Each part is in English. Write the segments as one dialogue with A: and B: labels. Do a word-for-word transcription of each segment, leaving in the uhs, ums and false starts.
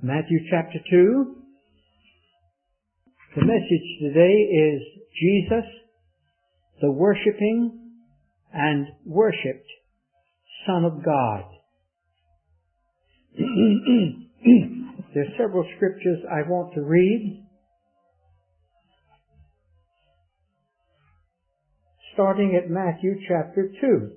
A: Matthew chapter two. The message today is Jesus, the worshiping and worshipped Son of God. There are several scriptures I want to read. Starting at Matthew chapter two.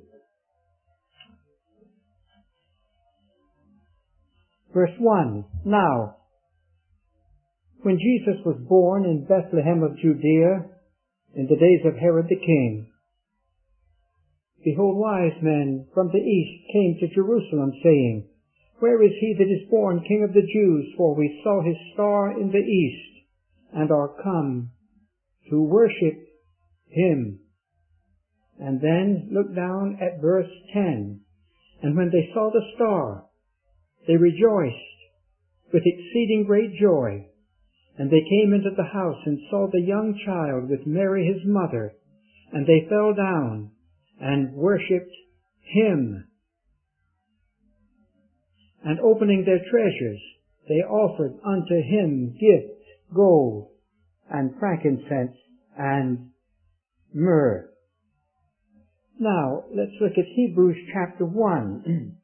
A: Verse one. Now, when Jesus was born in Bethlehem of Judea, in the days of Herod the king, behold, wise men from the east came to Jerusalem, saying, Where is he that is born King of the Jews? For we saw his star in the east, and are come to worship him. And then look down at verse ten. And when they saw the star, they rejoiced with exceeding great joy. And they came into the house and saw the young child with Mary his mother. And they fell down and worshipped him. And opening their treasures, they offered unto him gifts, gold, and frankincense, and myrrh. Now, let's look at Hebrews chapter one.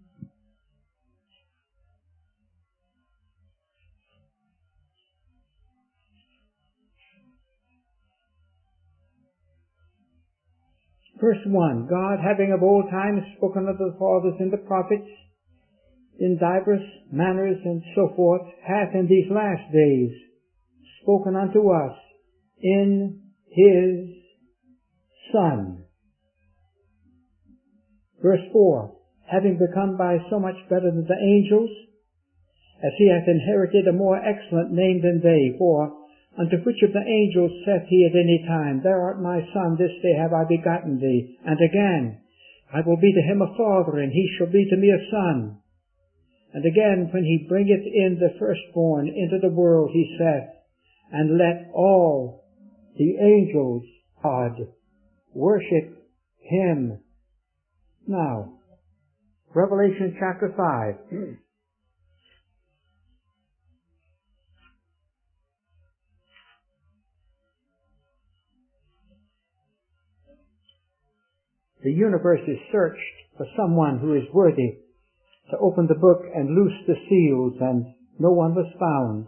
A: Verse one, God, having of old time spoken unto the fathers and the prophets, in divers manners and so forth, hath in these last days spoken unto us in his Son. Verse four, having become by so much better than the angels, as he hath inherited a more excellent name than they, for unto which of the angels saith he at any time, Thou art my Son, this day have I begotten thee? And again, I will be to him a father, and he shall be to me a son. And again, when he bringeth in the firstborn into the world, he saith, And let all the angels God worship him. Now, Revelation chapter five. The universe is searched for someone who is worthy to open the book and loose the seals, and no one was found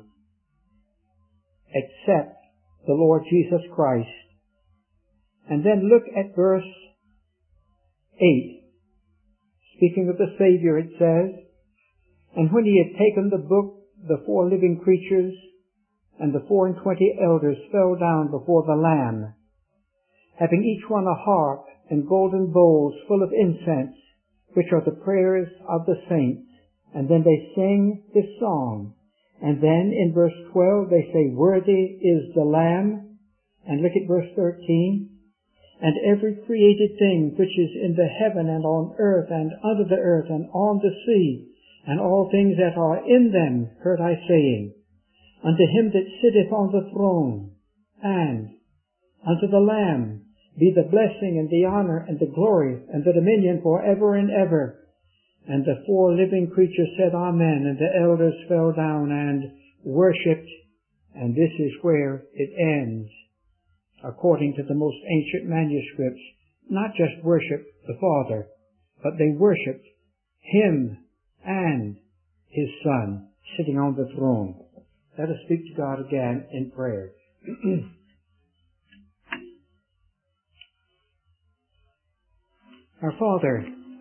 A: except the Lord Jesus Christ. And then look at verse eight. Speaking of the Savior, it says, And when he had taken the book, the four living creatures and the four and twenty elders fell down before the Lamb, having each one a harp and golden bowls full of incense, which are the prayers of the saints. And then they sing this song. And then in verse twelve they say, Worthy is the Lamb. And look at verse thirteen. And every created thing which is in the heaven and on earth and under the earth and on the sea, and all things that are in them, heard I saying, Unto him that sitteth on the throne, and unto the Lamb, be the blessing and the honor and the glory and the dominion for ever and ever. And the four living creatures said, Amen. And the elders fell down and worshipped. And this is where it ends. According to the most ancient manuscripts, not just worship the Father, but they worshipped him and his Son sitting on the throne. Let us speak to God again in prayer. Our Father,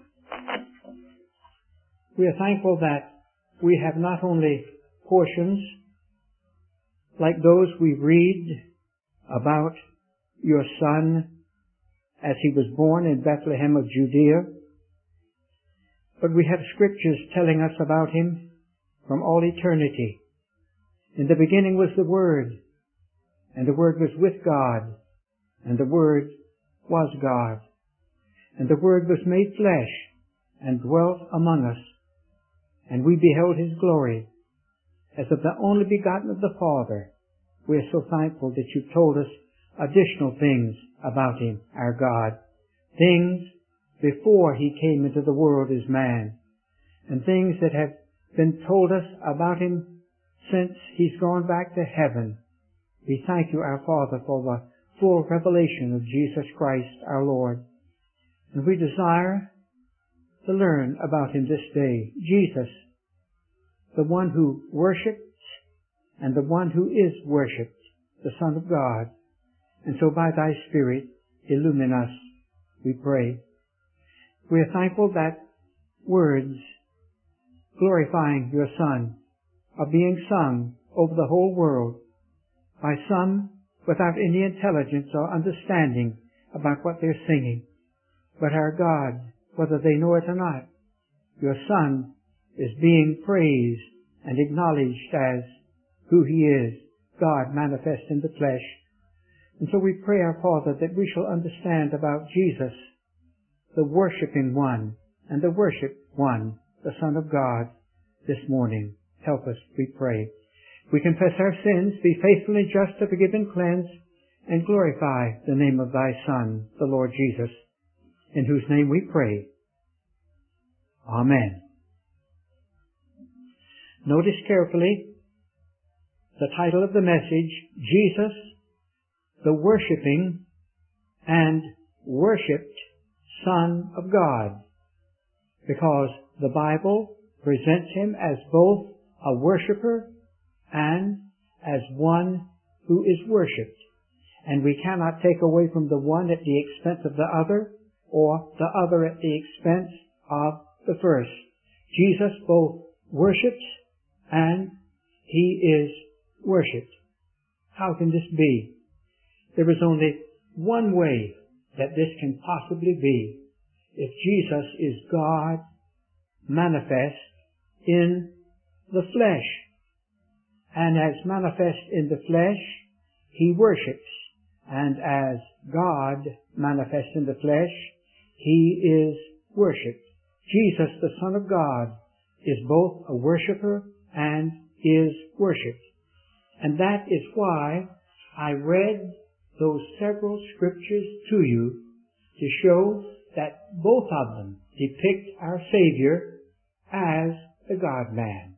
A: we are thankful that we have not only portions like those we read about your Son as he was born in Bethlehem of Judea, but we have scriptures telling us about him from all eternity. In the beginning was the Word, and the Word was with God, and the Word was God. And the Word was made flesh and dwelt among us, and we beheld his glory as of the only begotten of the Father. We are so thankful that you've told us additional things about him, our God, things before he came into the world as man, and things that have been told us about him since he's gone back to heaven. We thank you, our Father, for the full revelation of Jesus Christ, our Lord. And we desire to learn about him this day. Jesus, the one who worships and the one who is worshipped, the Son of God. And so by thy Spirit, illumine us, we pray. We are thankful that words glorifying your Son are being sung over the whole world by some without any intelligence or understanding about what they're singing. But our God, whether they know it or not, your Son is being praised and acknowledged as who he is, God manifest in the flesh. And so we pray, our Father, that we shall understand about Jesus, the worshiping one and the worship one, the Son of God, this morning. Help us, we pray. We confess our sins, be faithful and just to forgive and cleanse, and glorify the name of thy Son, the Lord Jesus, in whose name we pray. Amen. Notice carefully the title of the message, Jesus, the worshiping and worshipped Son of God, because the Bible presents him as both a worshiper and as one who is worshipped. And we cannot take away from the one at the expense of the other, or the other at the expense of the first. Jesus both worships and he is worshipped. How can this be? There is only one way that this can possibly be. If Jesus is God manifest in the flesh, and as manifest in the flesh, he worships, and as God manifest in the flesh, he is worshipped. Jesus, the Son of God, is both a worshiper and is worshipped. And that is why I read those several scriptures to you to show that both of them depict our Savior as the God-man.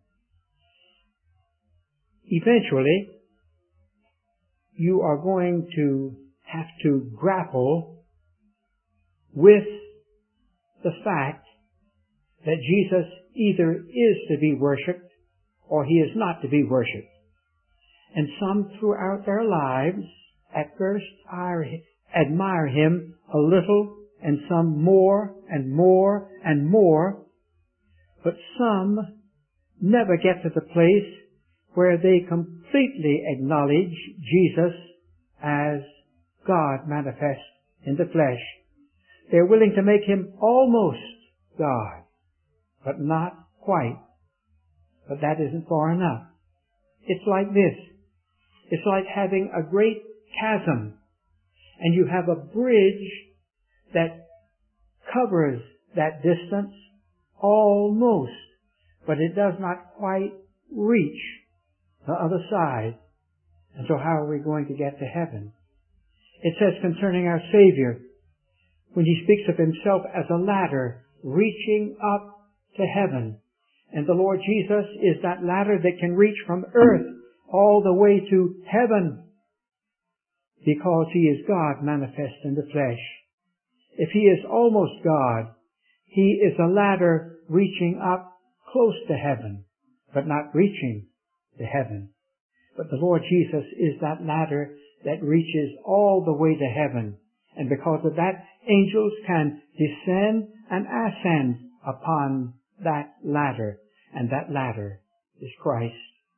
A: Eventually, you are going to have to grapple with the fact that Jesus either is to be worshipped or he is not to be worshipped. And some throughout their lives at first admire him a little, and some more and more and more, but some never get to the place where they completely acknowledge Jesus as God manifest in the flesh. They're willing to make him almost God, but not quite. But that isn't far enough. It's like this. It's like having a great chasm, and you have a bridge that covers that distance almost, but it does not quite reach the other side. And so how are we going to get to heaven? It says concerning our Savior, when he speaks of himself as a ladder reaching up to heaven, and the Lord Jesus is that ladder that can reach from earth all the way to heaven, because he is God manifest in the flesh. If he is almost God, he is a ladder reaching up close to heaven, but not reaching to heaven. But the Lord Jesus is that ladder that reaches all the way to heaven. And because of that, angels can descend and ascend upon that ladder. And that ladder is Christ.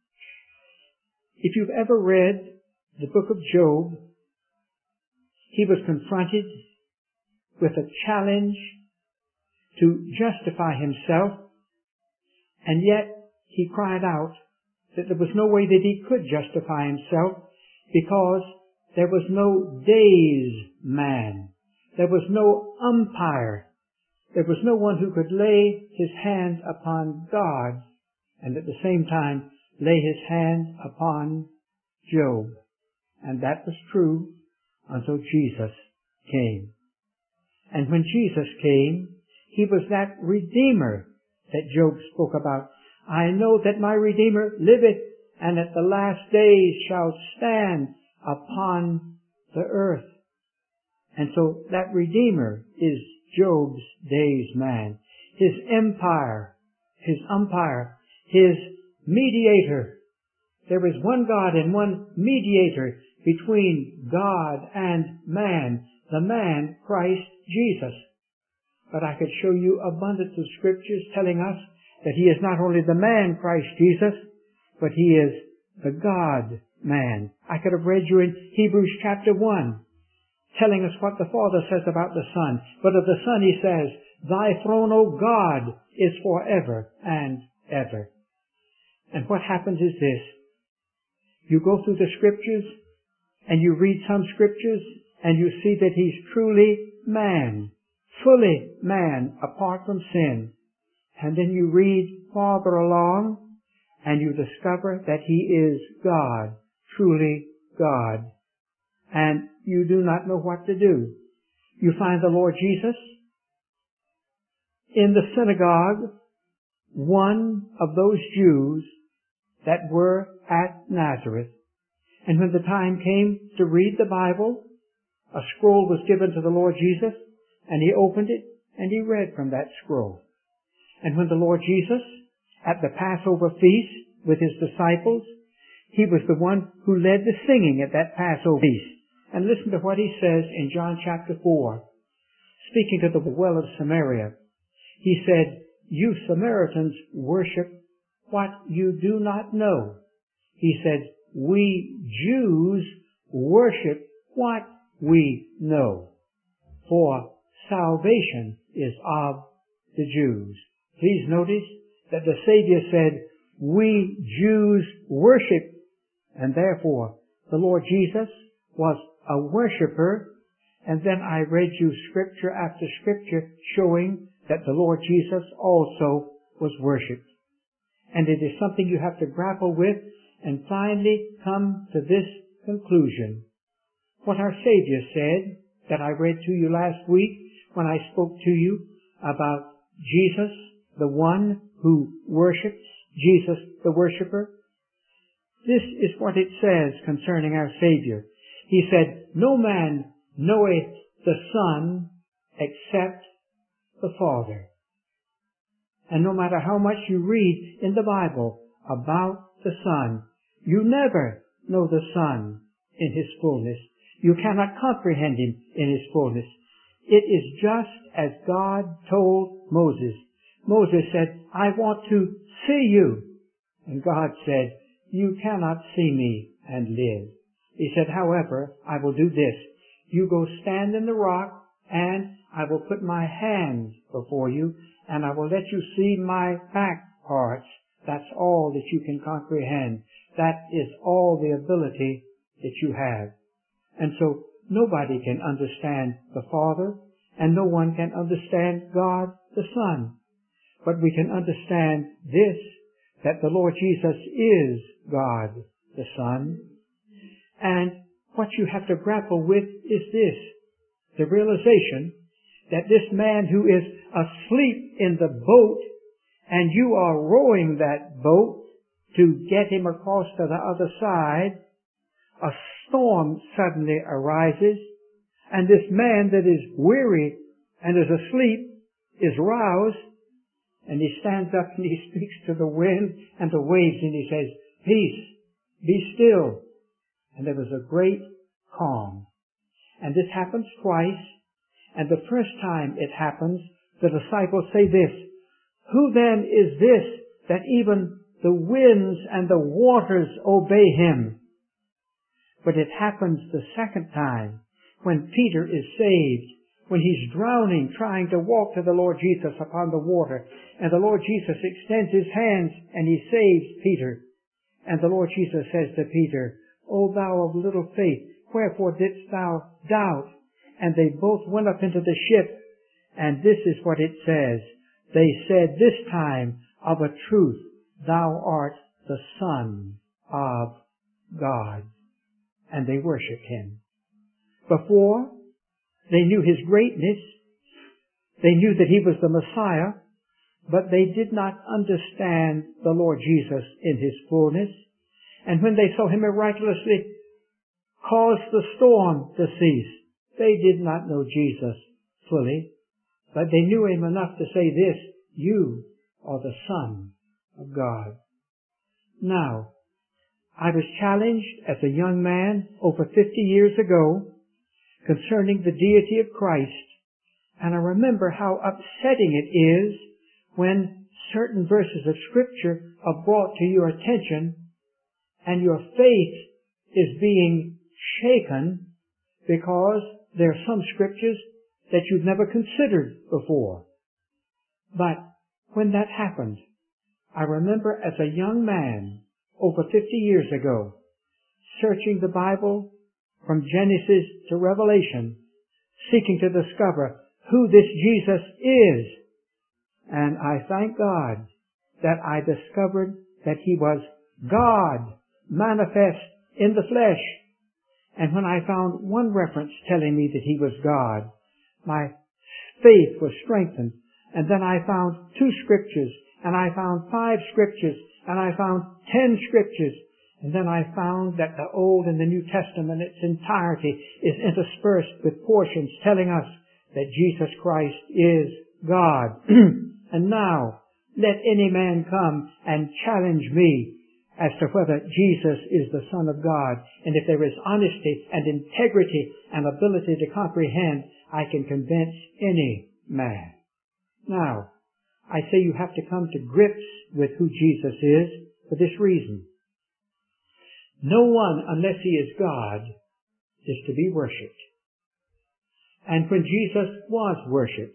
A: If you've ever read the book of Job, he was confronted with a challenge to justify himself, and yet he cried out that there was no way that he could justify himself, because there was no days man. There was no umpire. There was no one who could lay his hand upon God and at the same time lay his hand upon Job. And that was true until Jesus came. And when Jesus came, he was that Redeemer that Job spoke about. I know that my Redeemer liveth, and at the last days shall stand upon the earth. And so that Redeemer is Job's days man. His empire, his umpire, his mediator. There is one God and one mediator between God and man, the man, Christ Jesus. But I could show you abundance of scriptures telling us that he is not only the man, Christ Jesus, but he is the God-man. I could have read you in Hebrews chapter one, telling us what the Father says about the Son. But of the Son he says, Thy throne, O God, is forever and ever. And what happens is this. You go through the scriptures, and you read some scriptures, and you see that he's truly man, fully man, apart from sin. And then you read farther along, and you discover that he is God, truly God. And you do not know what to do. You find the Lord Jesus in the synagogue, one of those Jews that were at Nazareth. And when the time came to read the Bible, a scroll was given to the Lord Jesus, and he opened it, and he read from that scroll. And when the Lord Jesus, at the Passover feast with his disciples, he was the one who led the singing at that Passover feast. And listen to what he says in John chapter four, speaking to the well of Samaria. He said, You Samaritans worship what you do not know. He said, We Jews worship what we know, for salvation is of the Jews. Please notice that the Savior said, We Jews worship, and therefore the Lord Jesus was a worshiper. And then I read you scripture after scripture showing that the Lord Jesus also was worshipped. And it is something you have to grapple with and finally come to this conclusion. What our Savior said that I read to you last week when I spoke to you about Jesus, the one who worships, Jesus the worshiper. This is what it says concerning our Savior. He said, No man knoweth the Son except the Father. And no matter how much you read in the Bible about the Son, you never know the Son in his fullness. You cannot comprehend him in his fullness. It is just as God told Moses. Moses said, I want to see you. And God said, You cannot see me and live. He said, however, I will do this. You go stand in the rock, and I will put my hands before you, and I will let you see my back parts. That's all that you can comprehend. That is all the ability that you have. And so nobody can understand the Father, and no one can understand God the Son. But we can understand this, that the Lord Jesus is God the Son. And what you have to grapple with is this, the realization that this man who is asleep in the boat, and you are rowing that boat to get him across to the other side, a storm suddenly arises, and this man that is weary and is asleep is roused, and he stands up and he speaks to the wind and the waves, and he says, Peace, be still. And there was a great calm. And this happens twice, and the first time it happens, the disciples say this, Who then is this that even the winds and the waters obey him? But it happens the second time, when Peter is saved, when he's drowning, trying to walk to the Lord Jesus upon the water, and the Lord Jesus extends his hands and he saves Peter. And the Lord Jesus says to Peter, O thou of little faith, wherefore didst thou doubt? And they both went up into the ship, and this is what it says. They said this time, Of a truth, thou art the Son of God. And they worshiped him. Before, they knew his greatness. They knew that he was the Messiah. but they did not understand the Lord Jesus in His fullness. And when they saw Him miraculously cause the storm to cease, they did not know Jesus fully, but they knew Him enough to say this, "You are the Son of God." Now, I was challenged as a young man over fifty years ago concerning the deity of Christ, and I remember how upsetting it is when certain verses of Scripture are brought to your attention and your faith is being shaken because there are some Scriptures that you've never considered before. But when that happened, I remember as a young man over fifty years ago, searching the Bible from Genesis to Revelation, seeking to discover who this Jesus is. And I thank God that I discovered that He was God manifest in the flesh. And when I found one reference telling me that He was God, my faith was strengthened. And then I found two scriptures, and I found five scriptures, and I found ten scriptures. And then I found that the Old and the New Testament, its entirety, is interspersed with portions telling us that Jesus Christ is God. And now, let any man come and challenge me as to whether Jesus is the Son of God. And if there is honesty and integrity and ability to comprehend, I can convince any man. Now, I say you have to come to grips with who Jesus is for this reason. No one, unless He is God, is to be worshipped. And when Jesus was worshipped,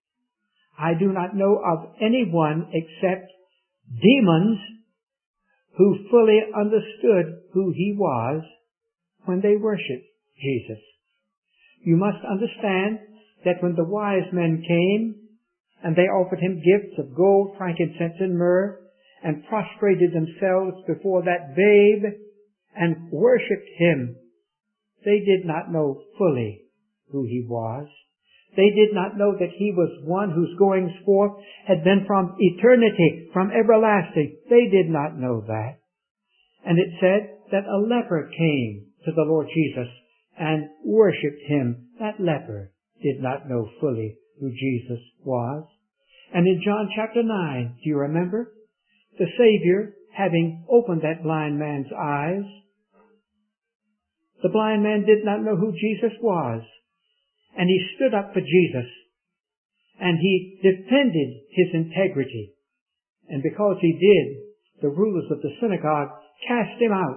A: I do not know of anyone except demons who fully understood who He was when they worshipped Jesus. You must understand that when the wise men came and they offered Him gifts of gold, frankincense, and myrrh, and prostrated themselves before that babe and worshipped Him, they did not know fully who He was. They did not know that He was one whose goings forth had been from eternity, from everlasting. They did not know that. And it said that a leper came to the Lord Jesus and worshipped Him. That leper did not know fully who Jesus was. And in John chapter nine, do you remember? The Savior, having opened that blind man's eyes, the blind man did not know who Jesus was. And he stood up for Jesus. And he defended His integrity. And because he did, the rulers of the synagogue cast him out.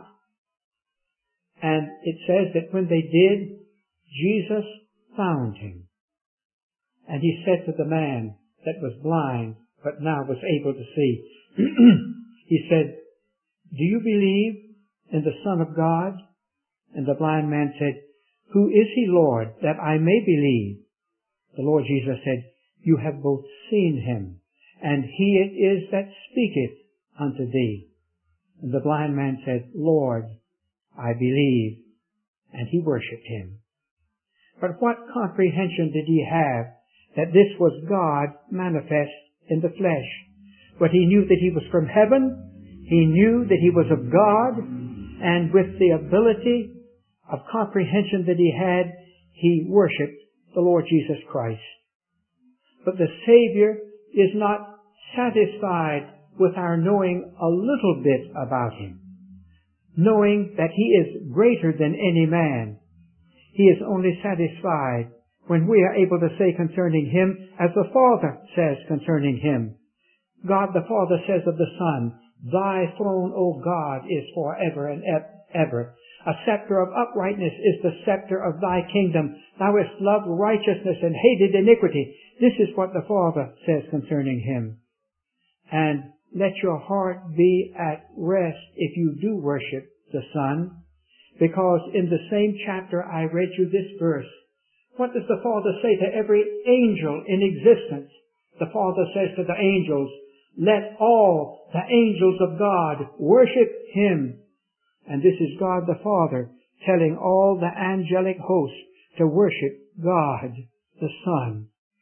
A: And it says that when they did, Jesus found him. And He said to the man that was blind, but now was able to see, He said, "Do you believe in the Son of God?" And the blind man said, "Who is He, Lord, that I may believe?" The Lord Jesus said, "You have both seen Him, and He it is that speaketh unto thee." And the blind man said, "Lord, I believe." And he worshipped Him. But what comprehension did he have that this was God manifest in the flesh? But he knew that He was from heaven. He knew that He was of God. And with the ability of comprehension that he had, he worshipped the Lord Jesus Christ. But the Savior is not satisfied with our knowing a little bit about Him, knowing that He is greater than any man. He is only satisfied when we are able to say concerning Him, as the Father says concerning Him. God the Father says of the Son, "Thy throne, O God, is forever and ever. A scepter of uprightness is the scepter of Thy kingdom. Thou hast loved righteousness and hated iniquity." This is what the Father says concerning Him. And let your heart be at rest if you do worship the Son, because in the same chapter I read you this verse. What does the Father say to every angel in existence? The Father says to the angels, "Let all the angels of God worship Him." And this is God the Father telling all the angelic hosts to worship God the Son.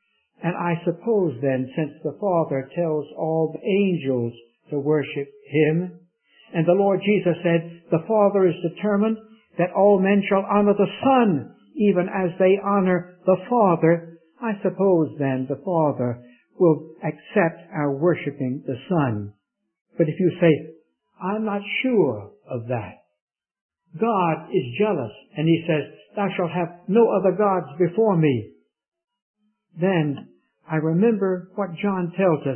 A: And I suppose then, since the Father tells all the angels to worship Him, and the Lord Jesus said, the Father is determined that all men shall honor the Son, even as they honor the Father, I suppose then the Father will accept our worshiping the Son. But if you say, I'm not sure of that. God is jealous, and He says, thou shalt have no other gods before me. Then I remember what John tells us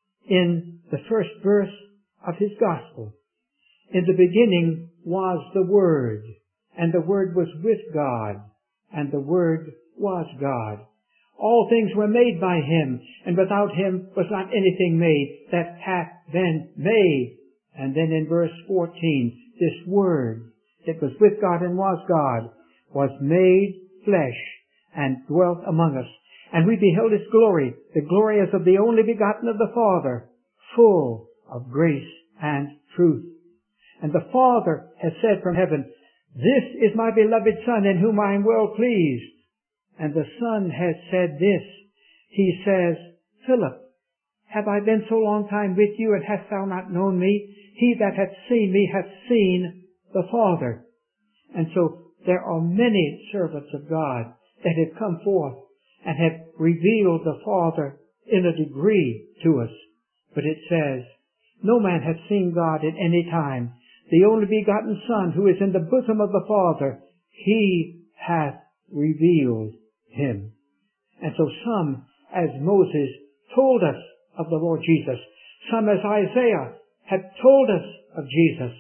A: in the first verse of his Gospel. In the beginning was the Word, and the Word was with God, and the Word was God. All things were made by Him, and without Him was not anything made that hath been made. And then in verse fourteen, this Word that was with God and was God was made flesh and dwelt among us. And we beheld His glory, the glory as of the only begotten of the Father, full of grace and truth. And the Father has said from heaven, this is my beloved Son, in whom I am well pleased. And the Son has said this. He says, Philip, have I been so long time with you, and hast thou not known me? He that hath seen me hath seen the Father. And so there are many servants of God that have come forth and have revealed the Father in a degree to us. But it says, no man hath seen God at any time. The only begotten Son, who is in the bosom of the Father, He hath revealed Him. And so some, as Moses told us of the Lord Jesus, some as Isaiah have told us of Jesus.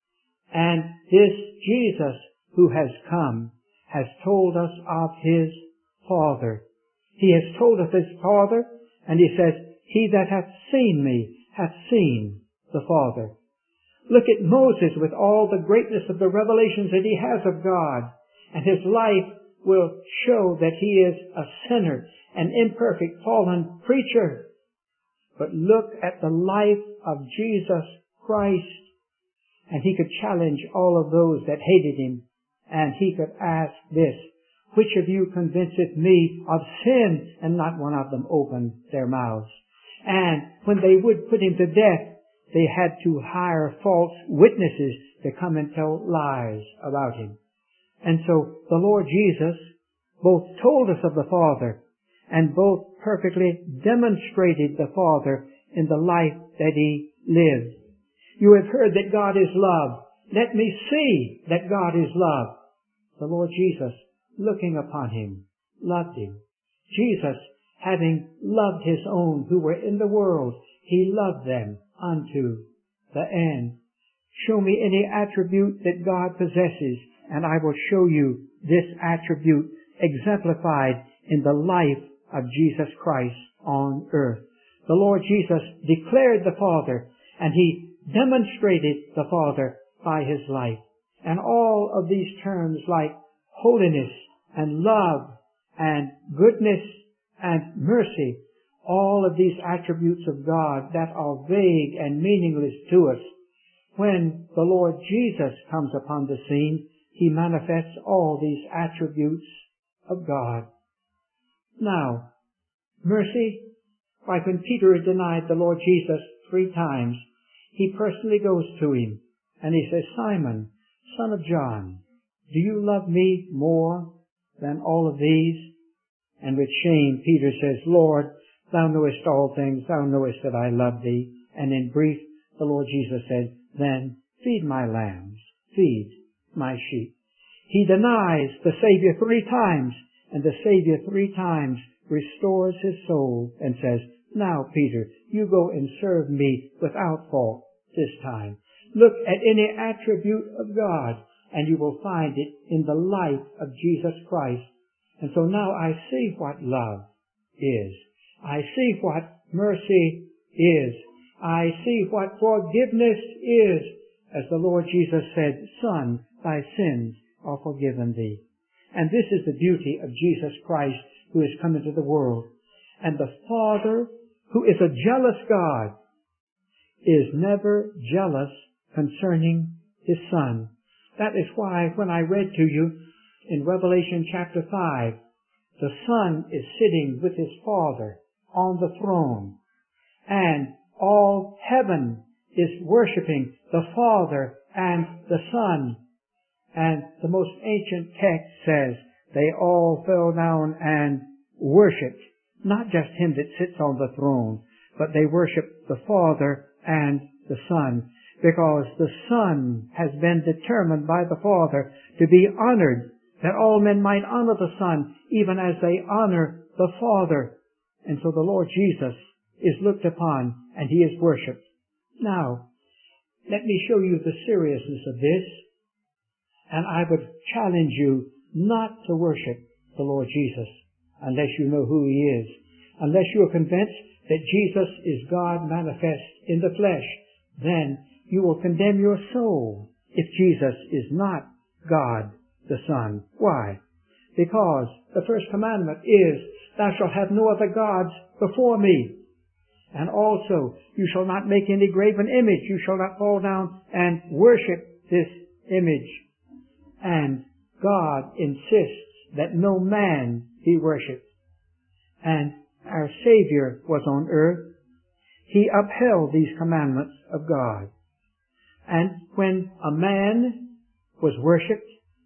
A: And this Jesus who has come has told us of His Father. He has told us His Father, and He says, he that hath seen me hath seen the Father. Look at Moses with all the greatness of the revelations that he has of God, and his life will show that he is a sinner, an imperfect, fallen creature. But look at the life of Jesus Christ, and he could challenge all of those that hated Him, and he could ask this, which of you convinceth me of sin? And not one of them opened their mouths. And when they would put Him to death, they had to hire false witnesses to come and tell lies about Him. And so the Lord Jesus both told us of the Father and both perfectly demonstrated the Father in the life that He lived. You have heard that God is love. Let me see that God is love. The Lord Jesus, looking upon Him, loved Him. Jesus, having loved His own who were in the world, He loved them unto the end. Show me any attribute that God possesses, and I will show you this attribute exemplified in the life of Jesus Christ on earth. The Lord Jesus declared the Father, and He demonstrated the Father by His life. And all of these terms like holiness and love and goodness and mercy, all of these attributes of God that are vague and meaningless to us, when the Lord Jesus comes upon the scene, He manifests all these attributes of God. Now, mercy, like when Peter denied the Lord Jesus three times, he personally goes to him and he says, Simon, son of John, do you love me more than all of these? And with shame, Peter says, Lord, thou knowest all things. Thou knowest that I love thee. And in brief, the Lord Jesus said, then feed my lambs, feed my sheep. He denies the Savior three times, and the Savior three times restores his soul and says, now, Peter, you go and serve me without fault this time. Look at any attribute of God, and you will find it in the life of Jesus Christ. And so now I see what love is. I see what mercy is. I see what forgiveness is. As the Lord Jesus said, Son, thy sins are forgiven thee. And this is the beauty of Jesus Christ who has come into the world. And the Father, who is a jealous God, is never jealous concerning His Son. That is why when I read to you in Revelation chapter five, the Son is sitting with His Father on the throne, and all heaven is worshiping the Father and the Son. And the most ancient text says they all fell down and worshipped, not just Him that sits on the throne, but they worshiped the Father and the Son, because the Son has been determined by the Father to be honored, that all men might honor the Son, even as they honor the Father. And so the Lord Jesus is looked upon, and He is worshipped. Now, let me show you the seriousness of this, and I would challenge you not to worship the Lord Jesus unless you know who He is, unless you are convinced that Jesus is God manifest in the flesh. Then you will condemn your soul if Jesus is not God the Son. Why? Because the first commandment is, thou shalt have no other gods before me. And also, you shall not make any graven image. You shall not fall down and worship this image. And God insists that no man be worshipped. And our Savior was on earth. He upheld these commandments of God. And when a man was worshipped,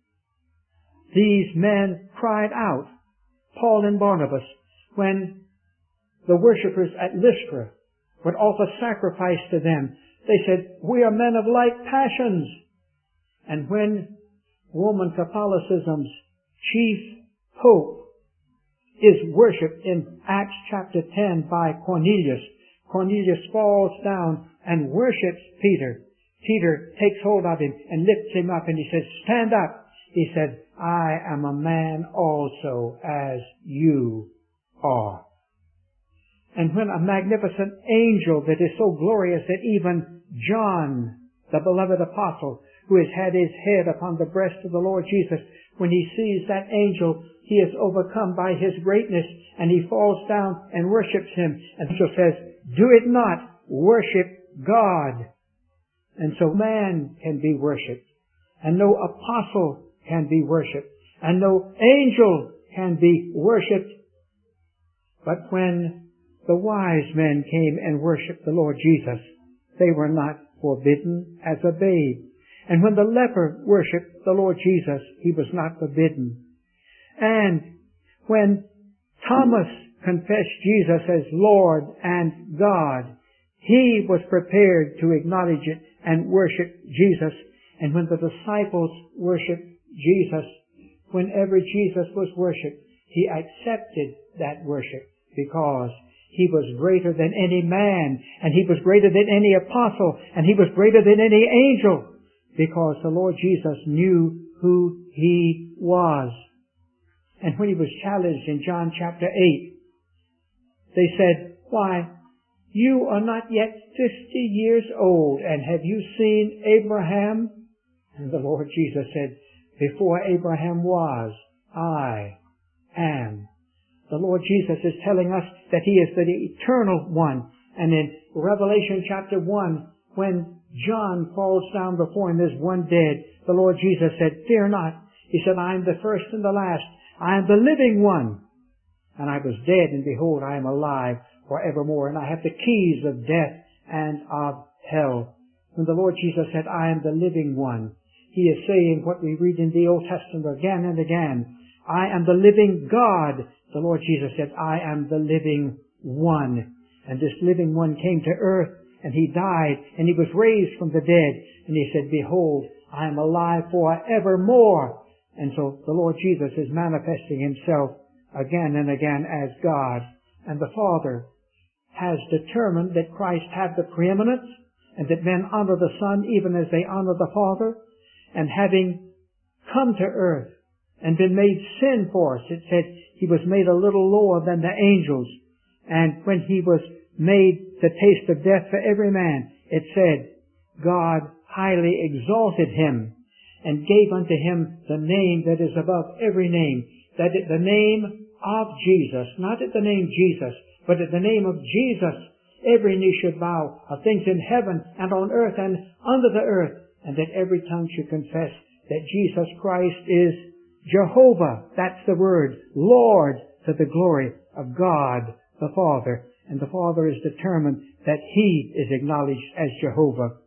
A: these men cried out, Paul and Barnabas, when the worshippers at Lystra would offer sacrifice to them, they said, we are men of like passions. And when Roman Catholicism's chief pope is worshipped in Acts chapter ten by Cornelius, Cornelius falls down and worships Peter. Peter takes hold of him and lifts him up, and he says, stand up. He said, I am a man also as you are. And when a magnificent angel that is so glorious that even John, the beloved apostle, who has had his head upon the breast of the Lord Jesus, when he sees that angel, he is overcome by his greatness, and he falls down and worships him. And the angel says, do it not, worship God. And so man can be worshipped, and no apostle can be worshipped, and no angel can be worshipped. But when the wise men came and worshipped the Lord Jesus, they were not forbidden as a babe. And when the leper worshipped the Lord Jesus, he was not forbidden. And when Thomas confessed Jesus as Lord and God, he was prepared to acknowledge it and worship Jesus. And when the disciples worshiped Jesus, whenever Jesus was worshipped, he accepted that worship because he was greater than any man, and he was greater than any apostle, and he was greater than any angel, because the Lord Jesus knew who he was. And when he was challenged in John chapter eight, they said, why, you are not yet fifty years old, and have you seen Abraham? And the Lord Jesus said, before Abraham was, I am. The Lord Jesus is telling us that He is the eternal one. And in Revelation chapter one, when John falls down before Him as one dead, the Lord Jesus said, fear not. He said, I am the first and the last. I am the living one. And I was dead, and behold, I am alive forevermore. And I have the keys of death and of hell. When the Lord Jesus said, I am the living one, He is saying what we read in the Old Testament again and again. I am the living God. The Lord Jesus said, I am the living one. And this living one came to earth, and He died, and He was raised from the dead. And He said, behold, I am alive forevermore. And so the Lord Jesus is manifesting Himself again and again as God. And the Father has determined that Christ have the preeminence, and that men honor the Son even as they honor the Father. And having come to earth and been made sin for us, it said He was made a little lower than the angels. And when He was made the taste of death for every man, it said God highly exalted Him and gave unto Him the name that is above every name, that at the name of Jesus, not at the name Jesus, but at the name of Jesus, every knee should bow of things in heaven and on earth and under the earth, and that every tongue should confess that Jesus Christ is Jehovah, that's the word. Lord, to the glory of God the Father. And the Father is determined that He is acknowledged as Jehovah.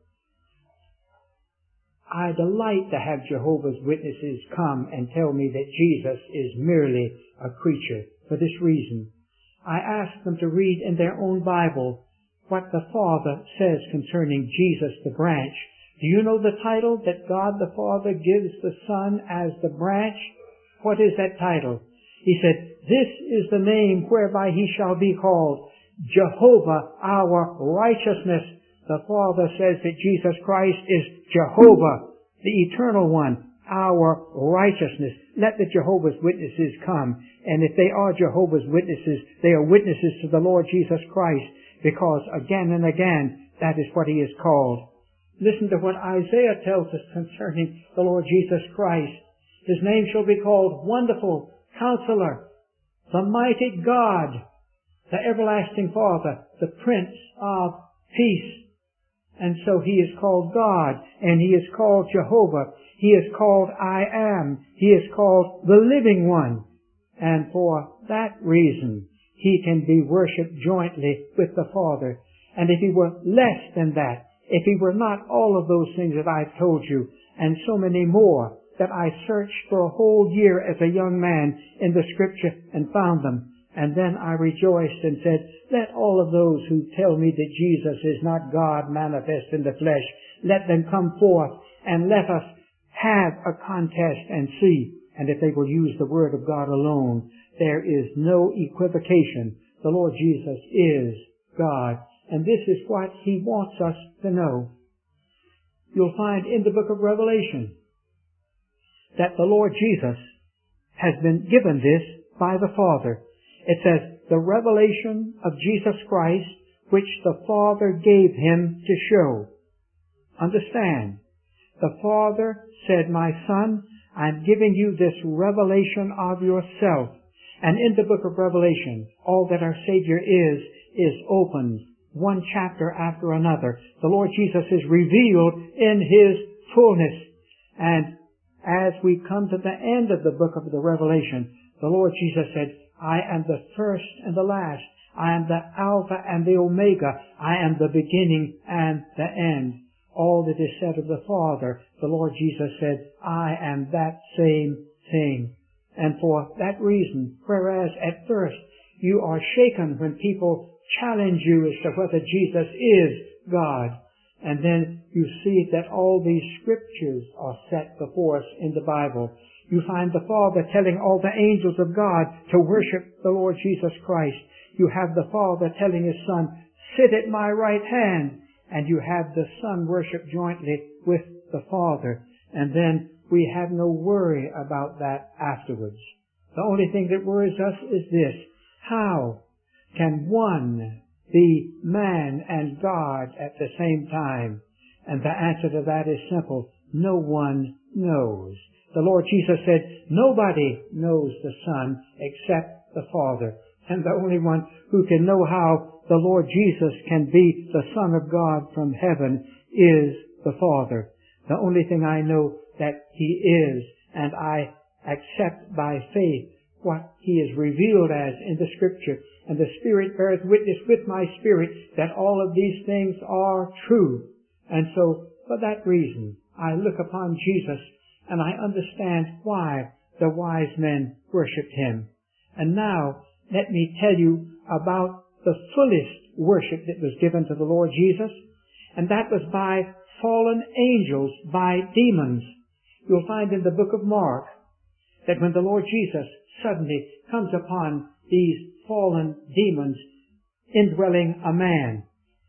A: I delight to have Jehovah's Witnesses come and tell me that Jesus is merely a creature. For this reason, I ask them to read in their own Bible what the Father says concerning Jesus the branch. Do you know the title that God the Father gives the Son as the branch? What is that title? He said, "This is the name whereby He shall be called, Jehovah our righteousness." The Father says that Jesus Christ is Jehovah, the Eternal One, our righteousness. Let the Jehovah's Witnesses come. And if they are Jehovah's Witnesses, they are witnesses to the Lord Jesus Christ, because again and again, that is what He is called. Listen to what Isaiah tells us concerning the Lord Jesus Christ. His name shall be called Wonderful Counselor, the Mighty God, the Everlasting Father, the Prince of Peace. And so He is called God, and He is called Jehovah. He is called I Am. He is called the Living One. And for that reason, He can be worshipped jointly with the Father. And if He were less than that, if He were not all of those things that I've told you, and so many more that I searched for a whole year as a young man in the Scripture and found them, and then I rejoiced and said, let all of those who tell me that Jesus is not God manifest in the flesh, let them come forth and let us have a contest and see. And if they will use the Word of God alone, there is no equivocation. The Lord Jesus is God. And this is what He wants us to know. You'll find in the book of Revelation that the Lord Jesus has been given this by the Father. It says, the revelation of Jesus Christ, which the Father gave Him to show. Understand, the Father said, my Son, I'm giving you this revelation of yourself. And in the book of Revelation, all that our Savior is, is opened, one chapter after another. The Lord Jesus is revealed in His fullness. And as we come to the end of the book of the Revelation, the Lord Jesus said, I am the first and the last. I am the Alpha and the Omega. I am the beginning and the end. All that is said of the Father, the Lord Jesus said, I am that same thing. And for that reason, whereas at first you are shaken when people challenge you as to whether Jesus is God, and then you see that all these scriptures are set before us in the Bible. You find the Father telling all the angels of God to worship the Lord Jesus Christ. You have the Father telling His Son, sit at my right hand. And you have the Son worship jointly with the Father. And then we have no worry about that afterwards. The only thing that worries us is this. How can one be man and God at the same time? And the answer to that is simple. No one knows. The Lord Jesus said, nobody knows the Son except the Father. And the only one who can know how the Lord Jesus can be the Son of God from heaven is the Father. The only thing I know that He is, and I accept by faith what He is revealed as in the Scripture. And the Spirit bears witness with my spirit that all of these things are true. And so, for that reason, I look upon Jesus and I understand why the wise men worshipped Him. And now, let me tell you about the fullest worship that was given to the Lord Jesus, and that was by fallen angels, by demons. You'll find in the book of Mark that when the Lord Jesus suddenly comes upon these fallen demons indwelling a man,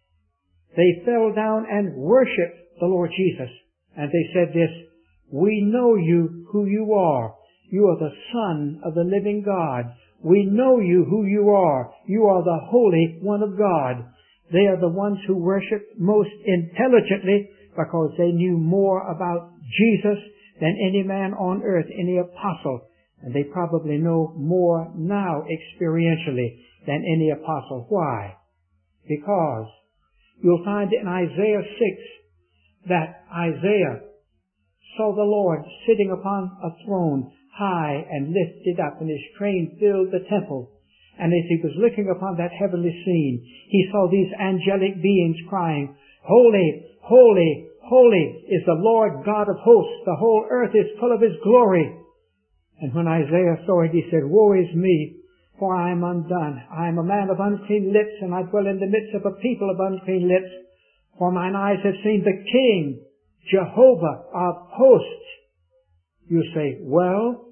A: they fell down and worshipped the Lord Jesus. And they said this, we know you who you are. You are the Son of the living God. We know you who you are. You are the Holy One of God. They are the ones who worshiped most intelligently because they knew more about Jesus than any man on earth, any apostle. And they probably know more now experientially than any apostle. Why? Because you'll find in Isaiah six that Isaiah saw the Lord sitting upon a throne, high and lifted up, and his train filled the temple. And as he was looking upon that heavenly scene, he saw these angelic beings crying, Holy, holy, holy is the Lord God of hosts. The whole earth is full of his glory. And when Isaiah saw it, he said, Woe is me, for I am undone. I am a man of unclean lips, and I dwell in the midst of a people of unclean lips. For mine eyes have seen the King, Jehovah of hosts. You say, well,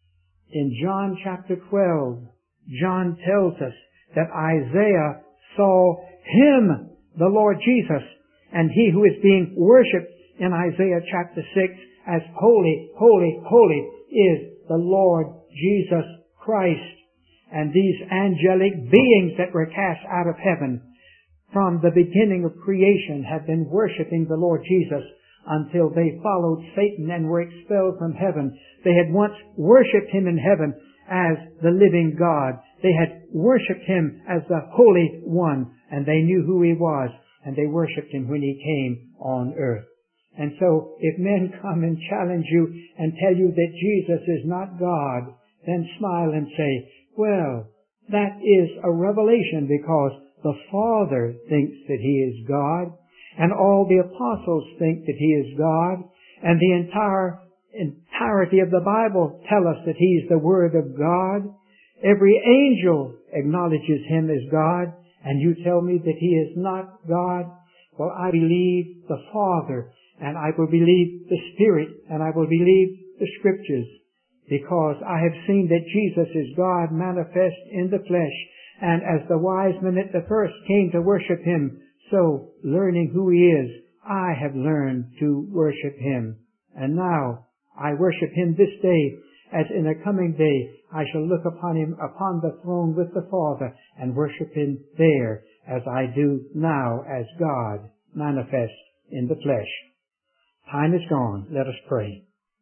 A: in John chapter twelve, John tells us that Isaiah saw him, the Lord Jesus, and he who is being worshipped in Isaiah chapter six as holy, holy, holy is the Lord Jesus Christ. And these angelic beings that were cast out of heaven from the beginning of creation have been worshiping the Lord Jesus until they followed Satan and were expelled from heaven. They had once worshipped him in heaven as the living God. They had worshipped him as the Holy One, and they knew who he was, and they worshipped him when he came on earth. And so, if men come and challenge you and tell you that Jesus is not God, then smile and say, well, that is a revelation, because the Father thinks that he is God, and all the apostles think that he is God, and the entire entirety of the Bible tell us that he is the Word of God. Every angel acknowledges him as God, and you tell me that he is not God? Well, I believe the Father, and I will believe the Spirit, and I will believe the Scriptures, because I have seen that Jesus is God manifest in the flesh. And as the wise men at the first came to worship him, so, learning who he is, I have learned to worship him. And now, I worship him this day, as in a coming day I shall look upon him upon the throne with the Father, and worship him there, as I do now as God manifest in the flesh. Time is gone. Let us pray.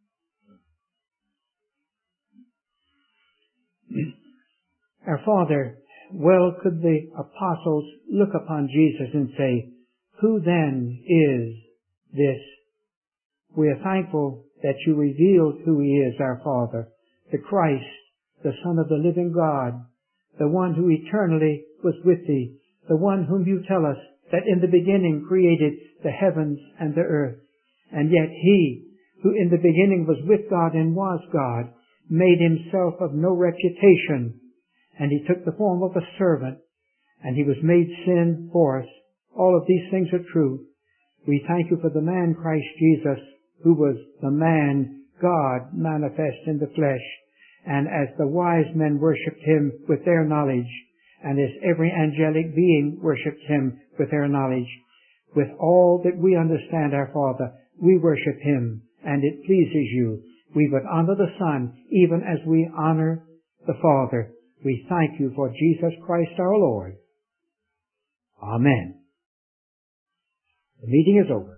A: Our Father, well could the apostles look upon Jesus and say, who then is this? We are thankful that you revealed who he is, our Father, the Christ, the Son of the living God, the one who eternally was with thee, the one whom you tell us that in the beginning created the heavens and the earth. And yet he, who in the beginning was with God and was God, made himself of no reputation, and he took the form of a servant, and he was made sin for us. All of these things are true. We thank you for the man Christ Jesus, who was the man God manifest in the flesh. And as the wise men worshipped him with their knowledge, and as every angelic being worshipped him with their knowledge, with all that we understand, our Father, we worship him, and it pleases you. We would honor the Son, even as we honor the Father. We thank you for Jesus Christ our Lord. Amen. The meeting is over.